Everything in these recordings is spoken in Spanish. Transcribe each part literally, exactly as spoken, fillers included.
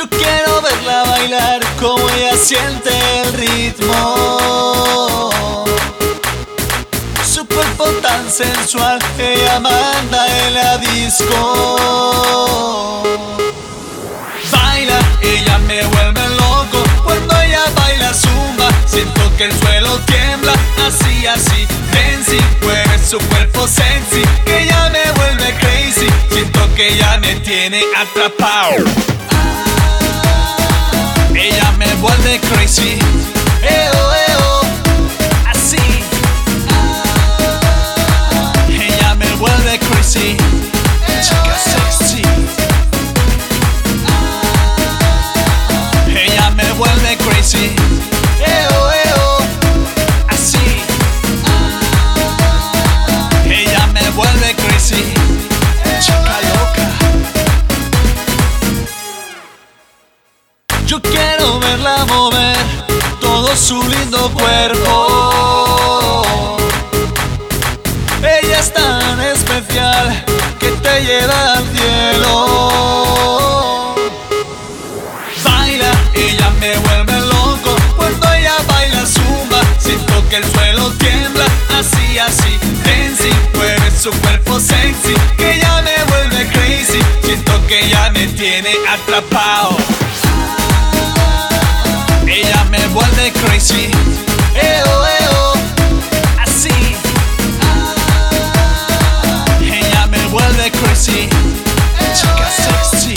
Yo quiero verla bailar como ella siente el ritmo. Su cuerpo tan sensual, ella manda en la disco. Baila, ella me vuelve loco cuando ella baila zumba. Siento que el suelo tiembla, así, así, dancing. Mueve su cuerpo sexy, que ella me vuelve crazy. Siento que ella me tiene atrapado. Ella me vuelve crazy. Eo, eo, así. Ella me vuelve crazy. Chica sexy. Ella me vuelve crazy. Eo, eo, así. Ella me vuelve crazy. Chica loca. Yo quiero verla mover todo su lindo cuerpo. Ella es tan especial que te lleva al cielo. Baila, ella me vuelve loco cuando ella baila zumba. Siento que el suelo tiembla, así, así, dancing. Mueve su cuerpo sexy, que ella me vuelve crazy. Siento que ella me tiene atrapado. Ella me vuelve crazy. Eo, eo, así. Ella me vuelve crazy. Chica sexy.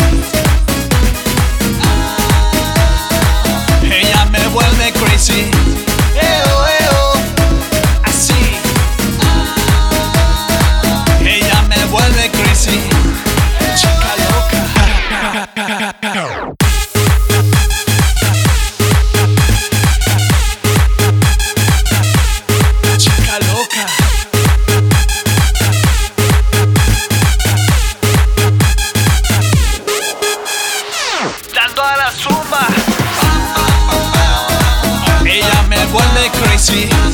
Ella me vuelve crazy. Eo, eo, así. Ella me vuelve crazy. Chica loca. Dando a la zumba. Ella me vuelve crazy.